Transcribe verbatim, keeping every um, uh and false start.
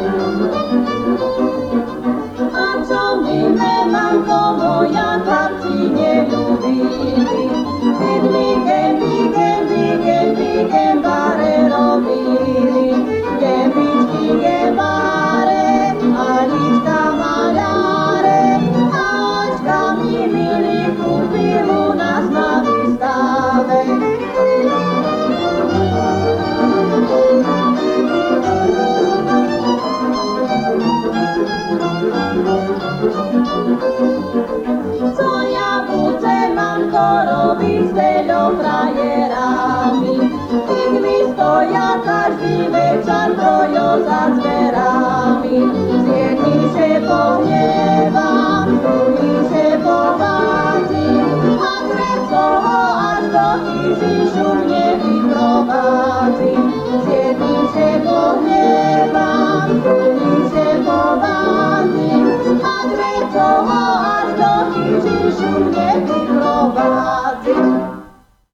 A čo mi mamko moja chlapci neľúbili, keď mi gęby, gęby, gęby, gębare robili, gębičky, gębare, a lička maľare, a očka mi milí kúpil u nás na výstave. Co ja budem, mamko, robiť s veľou frajerami, keď mi stoja každý večer trojo za dverami, z jedných se pohneva.